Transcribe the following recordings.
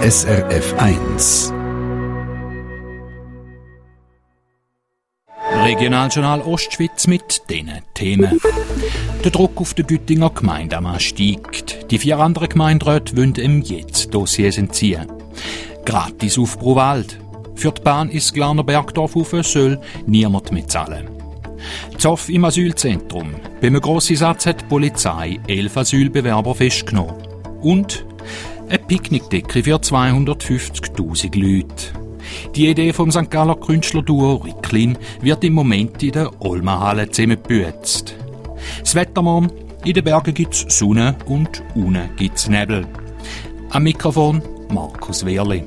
SRF 1. Regionaljournal Ostschweiz mit diesen Themen. Der Druck auf den Güttinger Gemeindemann steigt. Die 4 anderen Gemeinderäte wollen ihm jetzt Dossiers entziehen. Gratis auf Bruwald. Für die Bahn ins Glarner Bergdorf rauf soll niemand mehr zahlen. Zoff im Asylzentrum. Beim grossen Satz hat die Polizei 11 Asylbewerber festgenommen. Und eine Picknickdecke für 250'000 Leute. Die Idee vom St. Galler Künstlerduo Ricklin wird im Moment in der Olmahalle zusammengebützt. Das Wettermann: in den Bergen gibt's Sonne und unten gibt's Nebel. Am Mikrofon Markus Wehrli.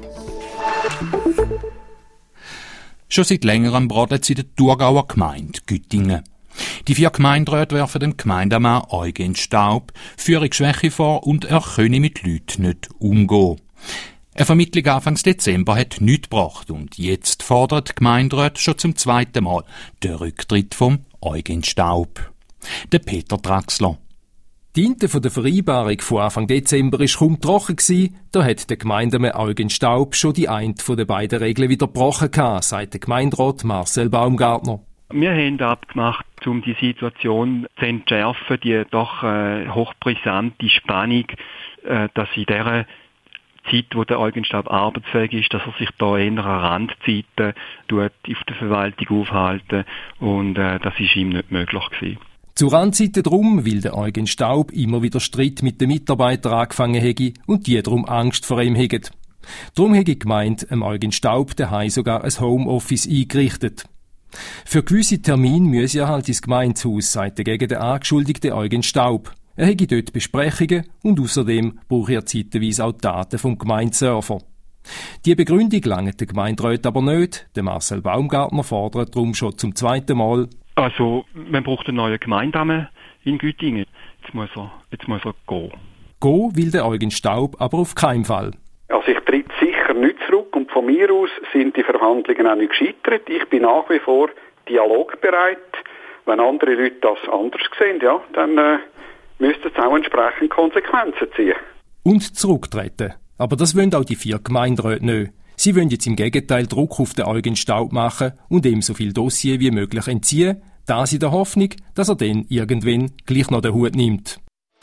Schon seit längerem braten sie in der Thurgauer Gemeinde Güttingen. Die 4 Gemeinderäte werfen dem Gemeindemann Eugen Staub Führungsschwäche vor und er könne mit Leuten nicht umgehen. Eine Vermittlung Anfang Dezember hat nichts gebracht und jetzt fordert die Gemeinderäte schon zum 2. Mal den Rücktritt vom Eugen Staub. Der Peter Draxler. Die Tinte von der Vereinbarung von Anfang Dezember war kaum trocken gewesen, da hat der Gemeindemann Eugen Staub schon die eine von den beiden Regeln wieder gebrochen gehabt, sagt der Gemeinderat Marcel Baumgartner. Wir haben abgemacht, um die Situation zu entschärfen, die doch hochbrisante Spannung, dass in dieser Zeit, wo der Eugen Staub arbeitsfähig ist, dass er sich da eher an Randzeiten auf der Verwaltung aufhalten und das ist ihm nicht möglich gewesen. Zu Randzeiten drum, weil der Eugen Staub immer wieder Streit mit den Mitarbeitern angefangen hätte und die darum Angst vor ihm hätten. Darum hätte die Gemeinde Eugen Staub daheim sogar ein Homeoffice eingerichtet. Für gewisse Termine müsse er halt ins Gemeindehaus, sagt gegen den angeschuldigten Eugen Staub. Er hätte dort Besprechungen und außerdem brauche er zeitweise auch Daten vom Gemeindeserver. Die Begründung langt der Gemeinderat aber nicht. Der Marcel Baumgartner fordert darum schon zum 2. Mal. Also, man braucht einen neuen Gemeindenamen in Güttingen. Jetzt muss er gehen. Gehen will der Eugen Staub aber auf keinen Fall. Also ich tritt sicher nicht zurück und von mir aus sind die Verhandlungen auch nicht gescheitert. Ich bin nach wie vor dialogbereit. Wenn andere Leute das anders sehen, ja, dann müssten sie auch entsprechend Konsequenzen ziehen. Und zurücktreten. Aber das wollen auch die 4 Gemeinderäte nicht. Sie wollen jetzt im Gegenteil Druck auf den Eugen Staub machen und ihm so viel Dossier wie möglich entziehen, das in der Hoffnung, dass er dann irgendwann gleich noch den Hut nimmt.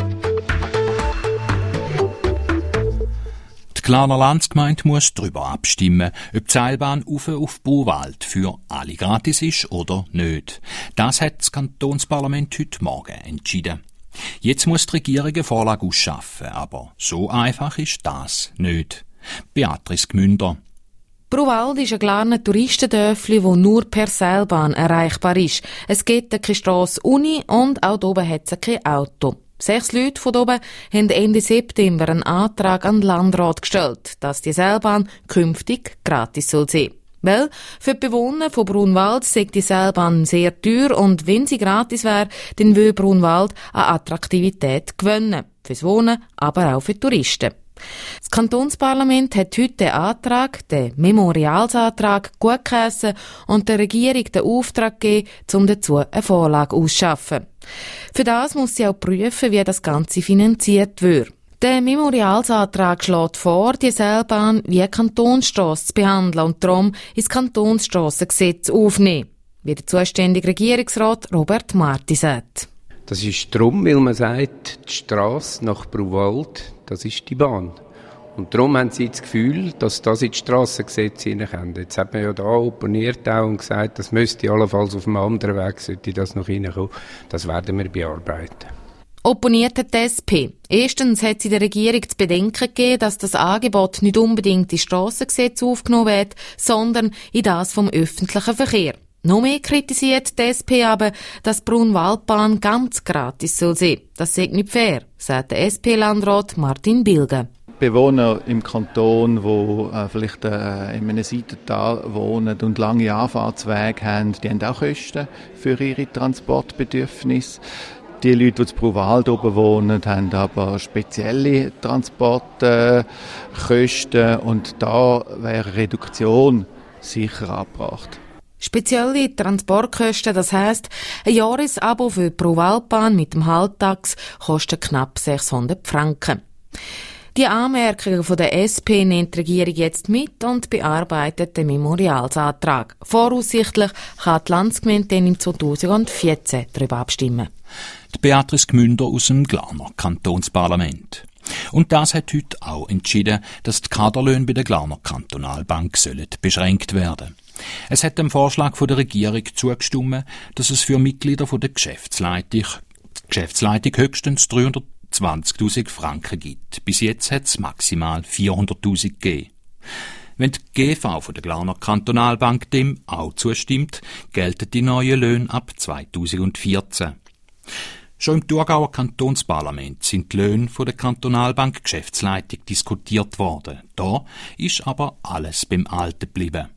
Die Glarner Landsgemeinde muss darüber abstimmen, ob die Seilbahn auf Bruwald für alle gratis ist oder nicht. Das hat das Kantonsparlament heute Morgen entschieden. Jetzt muss die Regierung eine Vorlage ausschaffen, aber so einfach ist das nicht. Beatrice Gmünder. Bruwald ist ein kleines Touristendörfli, das nur per Seilbahn erreichbar ist. Es gibt keine Strasse Uni und auch hier oben hat es kein Auto. 6 Leute von oben haben Ende September einen Antrag an den Landrat gestellt, dass die Seilbahn künftig gratis sein soll. Weil für die Bewohner von Brunwald sei die Seilbahn sehr teuer und wenn sie gratis wäre, dann würde Brunwald an Attraktivität gewinnen. Fürs Wohnen, aber auch für Touristen. Das Kantonsparlament hat heute den Antrag, den Memorialsantrag, gutgeheissen und der Regierung den Auftrag gegeben, um dazu eine Vorlage auszuschaffen. Für das muss sie auch prüfen, wie das Ganze finanziert wird. Der Memorialsantrag schlägt vor, die Seilbahn wie eine Kantonsstrasse zu behandeln und darum ins Kantonsstrassengesetz aufnehmen, wie der zuständige Regierungsrat Robert Marti sagt. Das ist darum, weil man sagt, die Strasse nach Bruwald, das ist die Bahn. Und darum haben sie das Gefühl, dass das in das Strassengesetz hineinkommt. Jetzt hat man ja da opponiert auch und gesagt, das müsste allenfalls auf einem anderen Weg, sollte das noch hineinkommen. Das werden wir bearbeiten. Opponiert hat die SP. Erstens hat sie der Regierung zu bedenken gegeben, dass das Angebot nicht unbedingt ins Strassengesetz aufgenommen wird, sondern in das vom öffentlichen Verkehr. Noch mehr kritisiert die SP aber, dass die Brunwaldbahn ganz gratis soll sein. Das sei nicht fair, sagt der SP-Landrat Martin Bilge. Bewohner im Kanton, die vielleicht in einem Seitental wohnen und lange Anfahrtswege haben, die haben auch Kosten für ihre Transportbedürfnisse. Die Leute, die in Bruwald oben wohnen, haben aber spezielle Transportkosten und da wäre Reduktion sicher angebracht. Spezielle Transportkosten, das heisst, ein Jahresabo für die Bruwaldbahn mit dem Halbtags kostet knapp 600 Franken. Die Anmerkungen von der SP nimmt die Regierung jetzt mit und bearbeitet den Memorialsantrag. Voraussichtlich kann die Landsgemeinde dann im 2014 darüber abstimmen. Die Beatrice Gmünder aus dem Glarner Kantonsparlament. Und das hat heute auch entschieden, dass die Kaderlöhne bei der Glarner Kantonalbank sollen beschränkt werden. Es hat dem Vorschlag von der Regierung zugestimmt, dass es für Mitglieder von der Geschäftsleitung höchstens 320.000 Franken gibt. Bis jetzt hat es maximal 400.000 gegeben. Wenn die GV von der Glarner Kantonalbank dem auch zustimmt, gelten die neuen Löhne ab 2014. Schon im Thurgauer Kantonsparlament sind die Löhne von der Kantonalbank Geschäftsleitung diskutiert worden. Da ist aber alles beim Alten geblieben.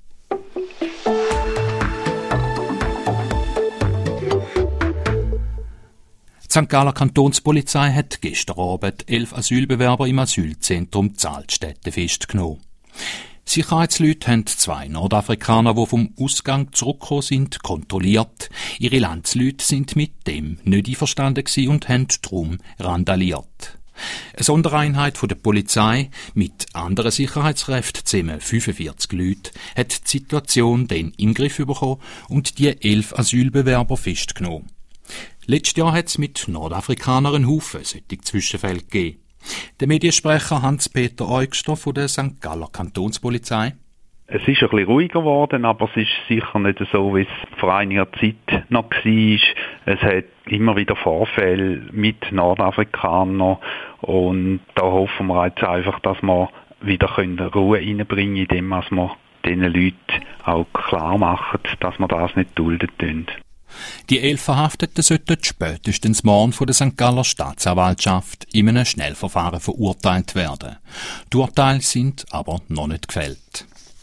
Die St. Galler Kantonspolizei hat gestern Abend 11 Asylbewerber im Asylzentrum Zaltstätten festgenommen. Sicherheitsleute haben 2 Nordafrikaner, die vom Ausgang zurückgekommen sind, kontrolliert. Ihre Landsleute sind mit dem nicht einverstanden gewesen und haben darum randaliert. Eine Sondereinheit von der Polizei mit anderen Sicherheitskräften, zusammen 45 Leute, hat die Situation dann in den Griff bekommen und die 11 Asylbewerber festgenommen. Letztes Jahr hat es mit Nordafrikanern einen Haufen solche Zwischenfälle gegeben. Der Mediensprecher Hans-Peter Eugster von der St. Galler Kantonspolizei. Es ist ein bisschen ruhiger geworden, aber es ist sicher nicht so, wie es vor einiger Zeit noch war. Es hat immer wieder Vorfälle mit Nordafrikanern und da hoffen wir jetzt einfach, dass wir wieder Ruhe reinbringen können, indem wir diesen Leuten auch klar machen, dass wir das nicht dulden können. Die 11 Verhafteten sollten spätestens morgen von der St. Galler Staatsanwaltschaft in einem Schnellverfahren verurteilt werden. Die Urteile sind aber noch nicht gefällt.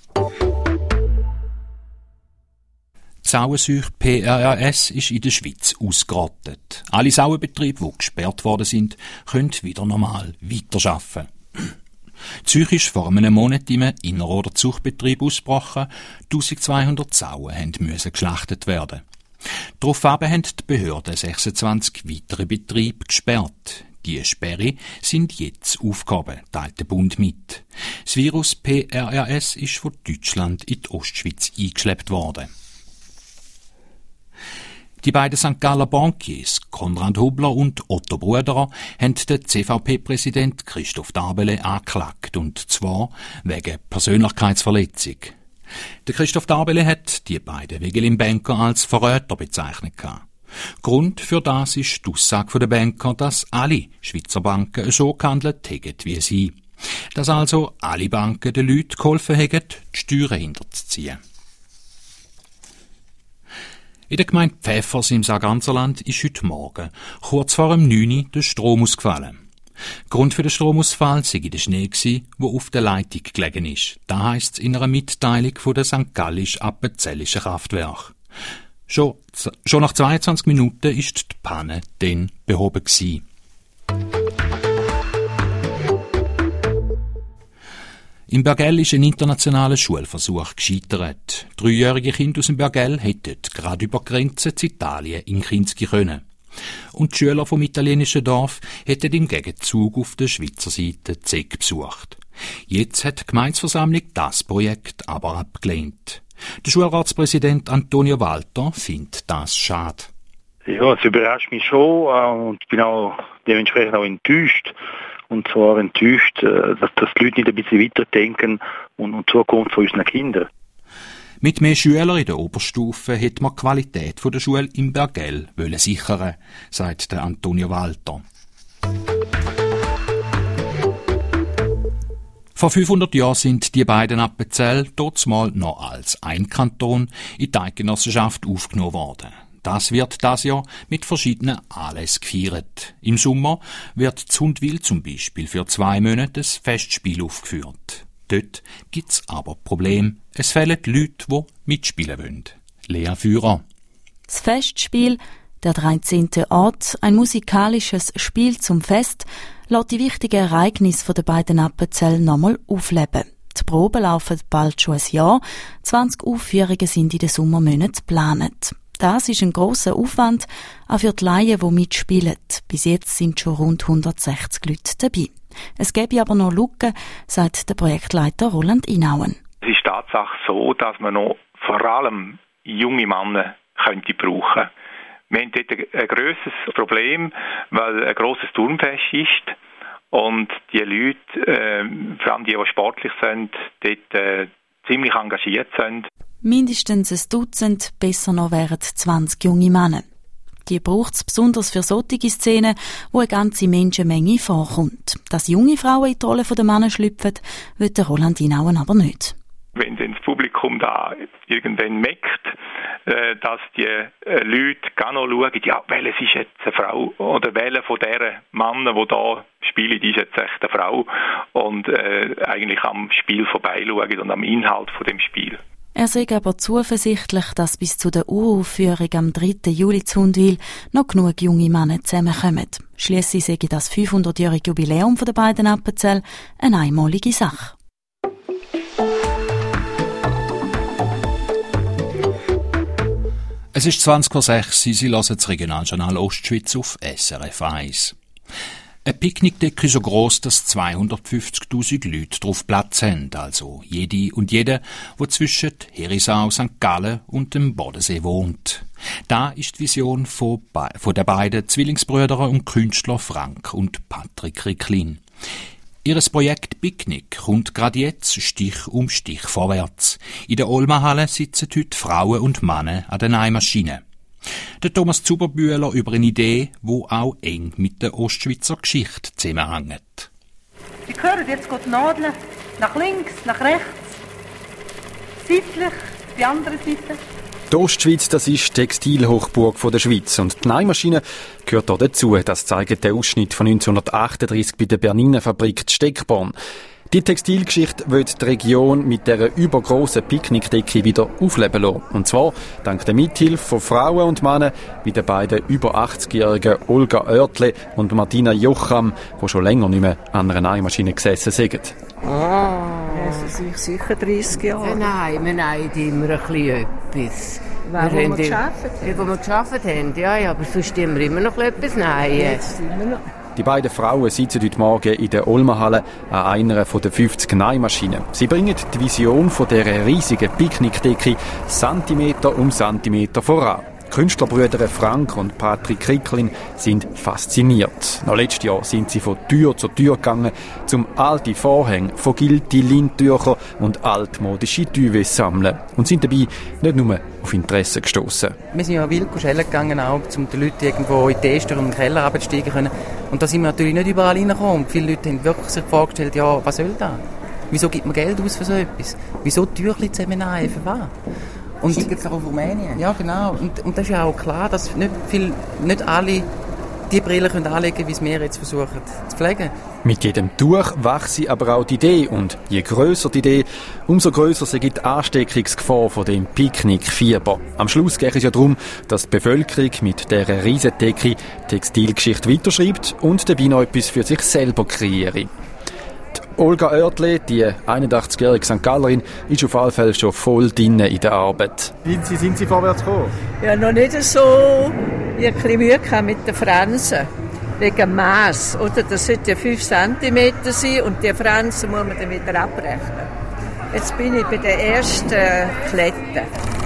Die Sauenseuche PRRS ist in der Schweiz ausgerottet. Alle Sauenbetriebe, die gesperrt worden sind, können wieder normal weiterarbeiten. Zürich ist vor einem Monat im Inner- oder Zuchtbetrieb ausgebrochen. 1200 Sauen mussten geschlachtet werden. Daraufhin haben die Behörden 26 weitere Betriebe gesperrt. Die Sperre sind jetzt aufgehoben, teilt der Bund mit. Das Virus PRRS ist von Deutschland in die Ostschweiz eingeschleppt worden. Die beiden St. Galler Bankiers, Konrad Hubler und Otto Bruderer, haben den CVP-Präsident Christoph Darbele angeklagt, und zwar wegen Persönlichkeitsverletzung. Der Christoph Darbele hat die beiden Wegelin-Banker als Verräter bezeichnet. Grund für das ist die Aussage der Banker, dass alle Schweizer Banken so gehandelt hätten wie sie. Dass also alle Banken den Leuten geholfen hätten, die Steuern hinterzuziehen. In der Gemeinde Pfäffers im Sarganserland ist heute Morgen, kurz vor dem 9 Uhr, der Strom ausgefallen. Grund für den Stromausfall sei der Schnee gsi, wo auf der Leitung gelegen ist. Das heisst es in einer Mitteilung von der St. Gallisch-Appenzellischen Kraftwerk. Schon nach 22 Minuten ist die Panne dann behoben gsi. Im Bergell ist ein internationaler Schulversuch gescheitert. 3-jährige Kinder aus dem Bergell hätten gerade über die Grenze zu Italien in Kinski können. Und die Schüler vom italienischen Dorf hätten im Gegenzug auf der Schweizer Seite ZEG besucht. Jetzt hat die Gemeindeversammlung das Projekt aber abgelehnt. Der Schulratspräsident Antonio Walter findet das schade. Ja, es überrascht mich schon und ich bin auch dementsprechend auch enttäuscht. Und zwar enttäuscht, dass die Leute nicht ein bisschen weiterdenken und die Zukunft von unseren Kindern. Mit mehr Schülern in der Oberstufe hätte man die Qualität der Schule im Bergell sichern, sagt der Antonio Walter. Vor 500 Jahren sind die beiden Appenzell dortmal noch als ein Kanton in die Eidgenossenschaft aufgenommen worden. Das wird das Jahr mit verschiedenen Anlässen gefeiert. Im Sommer wird in Zundwil zum Beispiel für 2 Monate ein Festspiel aufgeführt. Dort gibt's aber Probleme. Es fehlen die Leute, die mitspielen wollen. Lea Führer. Das Festspiel, der 13. Ort, ein musikalisches Spiel zum Fest, lässt die wichtigen Ereignisse der beiden Appenzell nochmal aufleben. Die Proben laufen bald schon ein Jahr. 20 Aufführungen sind in den Sommermonaten geplant. Das ist ein grosser Aufwand, auch für die Laien, die mitspielen. Bis jetzt sind schon rund 160 Leute dabei. Es gäbe aber noch Lücken, sagt der Projektleiter Roland Inauen. Es ist Tatsache so, dass man noch vor allem junge Männer könnte brauchen. Wir haben dort ein grosses Problem, weil ein grosses Turnfest ist und die Leute, vor allem die sportlich sind, dort ziemlich engagiert sind. Mindestens ein Dutzend, besser noch wären 20 junge Männer. Die braucht es besonders für solche Szenen, wo eine ganze Menschenmenge vorkommt. Dass junge Frauen in die Rolle der Männer schlüpfen, will der Roland Inauen aber nicht. Wenn dann das Publikum da irgendwann merkt, dass die Leute gar noch schauen, ja, welches ist jetzt eine Frau oder welche von diesen Männern, die da spielen, ist jetzt echt eine Frau und eigentlich am Spiel vorbeischauen und am Inhalt von dem Spiel. Er sei aber zuversichtlich, dass bis zu der Uraufführung am 3. Juli zu Hundwil noch genug junge Männer zusammenkommen. Schliesslich sei das 500-jährige Jubiläum der beiden Appenzell eine einmalige Sache. Es ist 20:06 Uhr, Sie hören das Regionaljournal Ostschweiz auf SRF 1. Eine Picknickdecke so gross, dass 250'000 Leute drauf Platz haben, also jede und jeder, der zwischen Herisau, St. Gallen und dem Bodensee wohnt. Da ist die Vision von der beiden Zwillingsbrüder und Künstler Frank und Patrick Ricklin. Ihres Projekt Picknick kommt gerade jetzt Stich um Stich vorwärts. In der Olma-Halle sitzen heute Frauen und Männer an den Nähmaschinen. Der Thomas Zuberbühler über eine Idee, die auch eng mit der Ostschweizer Geschichte zusammenhängt. Sie hören jetzt die Nadeln nach links, nach rechts, seitlich, die andere Seite. Die Ostschweiz, das ist die Textilhochburg der Schweiz und die Nähmaschine gehört hier dazu. Das zeigt der Ausschnitt von 1938 bei der Berniner Fabrik Steckborn. Die Textilgeschichte wird die Region mit dieser übergrossen Picknickdecke wieder aufleben lassen. Und zwar dank der Mithilfe von Frauen und Männern wie den beiden über 80-jährigen Olga Oertle und Martina Jocham, die schon länger nicht mehr an einer Nähmaschine gesessen sind. Das ist sicher 30 Jahre. Nein, wir nähen immer ein bisschen etwas. Wo wir gearbeitet haben? Ja, aber sonst immer noch etwas nähen. Jetzt immer noch. Die beiden Frauen sitzen heute Morgen in der Olma-Halle an einer von den 50 Nähmaschinen. Sie bringen die Vision von dieser riesigen Picknickdecke Zentimeter um Zentimeter voran. Die Künstlerbrüder Frank und Patrick Ricklin sind fasziniert. Noch letztes Jahr sind sie von Tür zu Tür gegangen, um alte Vorhänge, vergillte Lindtücher und altmodische Duvet sammeln und sind dabei nicht nur auf Interesse gestossen. Wir sind ja wild schellen gegangen, auch, um die Leute irgendwo in die Äste und in den Keller runtersteigen können. Und da sind wir natürlich nicht überall reingekommen. Und viele Leute haben wirklich sich vorgestellt, ja, was soll das? Wieso gibt man Geld aus für so etwas? Wieso Türchen zusammen für was? Und gibt es auch auf Rumänien? Ja, genau. Und das ist ja auch klar, dass nicht alle die Brille können anlegen, wie es wir jetzt versuchen zu pflegen. Mit jedem Tuch wächst aber auch die Idee. Und je grösser die Idee, umso grösser sei die Ansteckungsgefahr von dem Picknickfieber. Am Schluss geht es ja darum, dass die Bevölkerung mit dieser Riesendecke Textilgeschichte weiterschreibt und dabei noch etwas für sich selber kreiert. Olga Oertle, die 81-jährige St. Gallerin, ist auf alle Fälle schon voll drin in der Arbeit. Sind Sie vorwärts gekommen? Ja, noch nicht so. Ich hatte ein bisschen Mühe mit den Fransen. Wegen dem Mass. Oder? Das sollte ja 5 cm sein und die Fransen muss man dann wieder abrechnen. Jetzt bin ich bei der ersten Klette.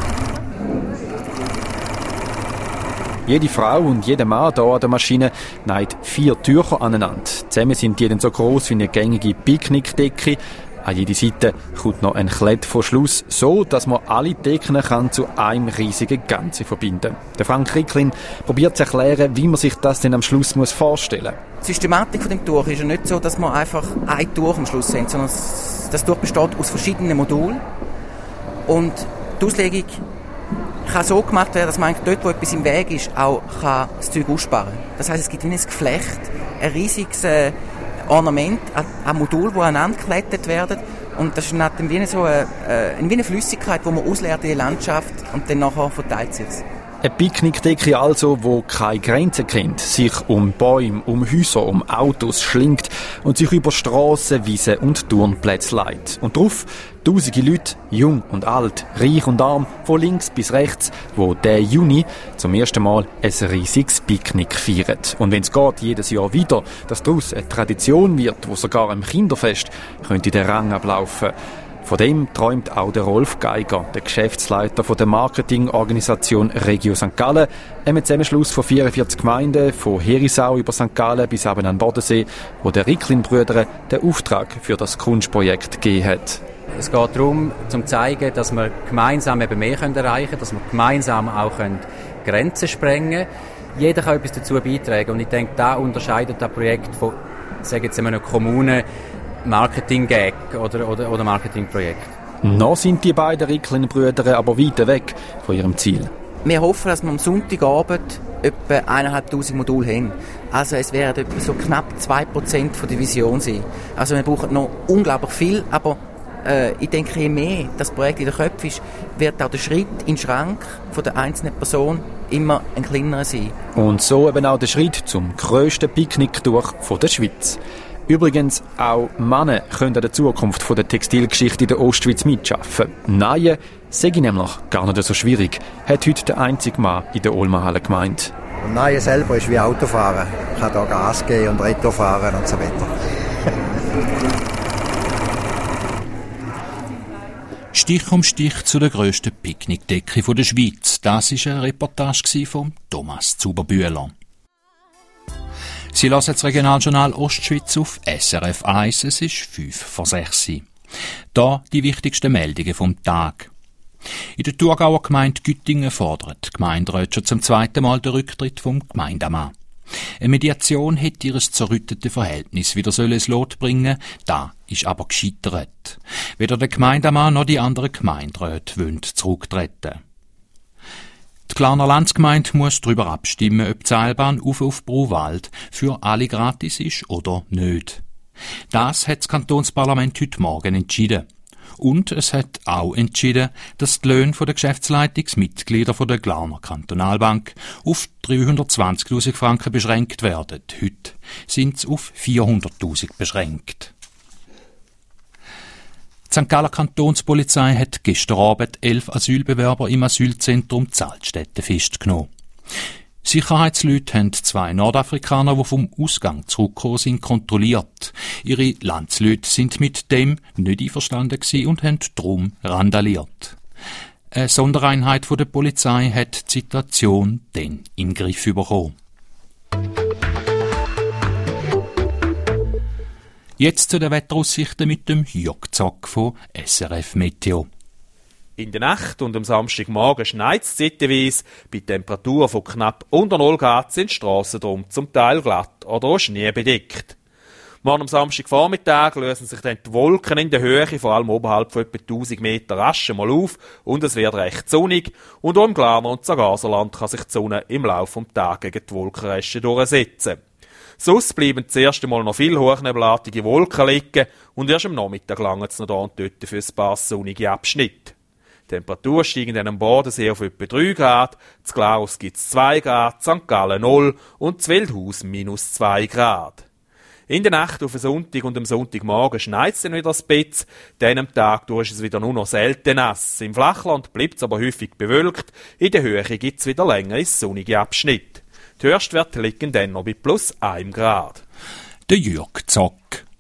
Jede Frau und jeder Mann hier an der Maschine näht 4 Tücher aneinander. Zusammen sind die dann so gross wie eine gängige Picknickdecke. An jede Seite kommt noch ein Klettverschluss, so dass man alle Decken zu einem riesigen Ganzen verbinden kann. Der Frank Ricklin probiert zu erklären, wie man sich das denn am Schluss vorstellen muss. Die Systematik von dem Tuch ist ja nicht so, dass man einfach ein Tuch am Schluss haben, sondern das Tuch besteht aus verschiedenen Modulen. Und die Auslegung kann so gemacht werden, dass man dort, wo etwas im Weg ist, auch das Zeug aussparen kann. Das heisst, es gibt wie ein Geflecht, ein riesiges Ornament, ein Modul, das aneinander geklettet werden. Und das ist dann wie eine Flüssigkeit, die man ausleert in die Landschaft und dann nachher verteilt sich. Eine Picknickdecke also, wo keine Grenzen kennt, sich um Bäume, um Häuser, um Autos schlingt und sich über Strassen, Wiesen und Turnplätze leitet. Und drauf tausende Leute, jung und alt, reich und arm, von links bis rechts, wo der Juni zum ersten Mal ein riesiges Picknick feiern. Und wenn es geht, jedes Jahr wieder, dass daraus eine Tradition wird, wo sogar im Kinderfest könnte der Rang ablaufen. Von dem träumt auch der Rolf Geiger, der Geschäftsleiter von der Marketingorganisation Regio St. Gallen, einem Zusammenschluss von 44 Gemeinden, von Herisau über St. Gallen bis eben an den Bodensee, wo der Ricklin-Brüder den Auftrag für das Kunstprojekt gegeben hat. Es geht darum, zu zeigen, dass wir gemeinsam eben mehr erreichen können, dass wir gemeinsam auch Grenzen sprengen können. Jeder kann etwas dazu beitragen. Und ich denke, da unterscheidet das Projekt von, sagen jetzt einer Kommune, Marketing-Gag oder Marketingprojekt. Noch sind die beiden Ricklin-Brüder aber weit weg von ihrem Ziel. Wir hoffen, dass wir am Sonntagabend etwa 1'500 Module haben. Also es werden etwa so knapp 2% von der Vision sein. Also wir brauchen noch unglaublich viel, aber ich denke, je mehr das Projekt in den Köpfen ist, wird auch der Schritt in den Schrank von der einzelnen Person immer ein kleinerer sein. Und so eben auch der Schritt zum grössten Picknick-Tour der Schweiz. Übrigens, auch Männer können an der Zukunft der Textilgeschichte in der Ostschweiz mitschaffen. Nein, sei nämlich gar nicht so schwierig, hat heute der einzige Mann in der Olmahalle gemeint. Und Nein selber ist wie Autofahren. Ich kann da Gas geben und Retro fahren und so weiter. Stich um Stich zu der grössten Picknickdecke der Schweiz. Das war eine Reportage von Thomas Zuberbühler. Sie hören das Regionaljournal Ostschweiz auf SRF 1. Es ist 5:06. Da die wichtigsten Meldungen vom Tag. In der Thurgauer Gemeinde Güttingen fordert die Gemeinderäte schon zum zweiten Mal den Rücktritt vom Gemeindemann. Eine Mediation hätte ihr zerrüttete Verhältnis wieder ins Lot bringen, da ist aber gescheitert. Weder der Gemeindemann noch die anderen Gemeinderäte wollen zurücktreten. Die Glarner Landsgemeinde muss darüber abstimmen, ob die Seilbahn auf Bruwald für alle gratis ist oder nicht. Das hat das Kantonsparlament heute Morgen entschieden. Und es hat auch entschieden, dass die Löhne der Geschäftsleitungsmitglieder der Glarner Kantonalbank auf 320'000 Franken beschränkt werden. Heute sind sie auf 400'000 beschränkt. Die St. Galler Kantonspolizei hat gestern Abend 11 Asylbewerber im Asylzentrum Zaltstätten festgenommen. Sicherheitsleute haben 2 Nordafrikaner, die vom Ausgang zurückgekommen sind, kontrolliert. Ihre Landsleute sind mit dem nicht einverstanden gewesen und haben darum randaliert. Eine Sondereinheit der Polizei hat die Situation dann in den Griff bekommen. Jetzt zu den Wetteraussichten mit dem Jörg Zock von SRF Meteo. In der Nacht und am Samstagmorgen schneit es zeitweise. Bei Temperaturen von knapp unter 0 Grad sind die Strassen drum zum Teil glatt oder auch schneebedeckt. Morgen am Samstagvormittag lösen sich dann die Wolken in der Höhe, vor allem oberhalb von etwa 1000 Meter, rasch mal auf und es wird recht sonnig. Und auch im Glarner und Zagaserland kann sich die Sonne im Laufe des Tages gegen die Wolkenreste durchsetzen. Sonst bleiben zuerst einmal noch viele hochnebelartige Wolken liegen und erst am Nachmittag langen es noch da und dort für ein paar sonnige Abschnitte. Die Temperatur steigen dann am Bodensee auf etwa 3 Grad, zu Glarus gibt es 2 Grad, St. Gallen 0 und zu Wildhaus minus 2 Grad. In der Nacht auf den Sonntag und am Sonntagmorgen schneit es dann wieder ein bisschen, dann am Tag durch ist es wieder nur noch selten nass. Im Flachland bleibt es aber häufig bewölkt, in der Höhe gibt es wieder längere sonnige Abschnitte. Die Höchstwerte liegen dann noch bei plus 1 Grad. Der Jörg Zock.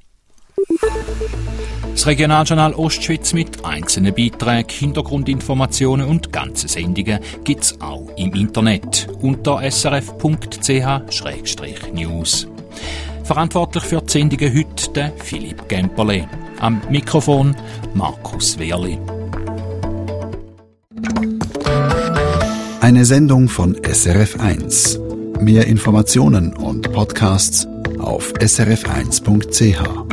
Das Regionaljournal Ostschweiz mit einzelnen Beiträgen, Hintergrundinformationen und ganzen Sendungen gibt's auch im Internet unter srf.ch/news. Verantwortlich für die Sendungen heute der Philipp Gemperle. Am Mikrofon Markus Wehrli. Eine Sendung von SRF 1. Mehr Informationen und Podcasts auf srf1.ch.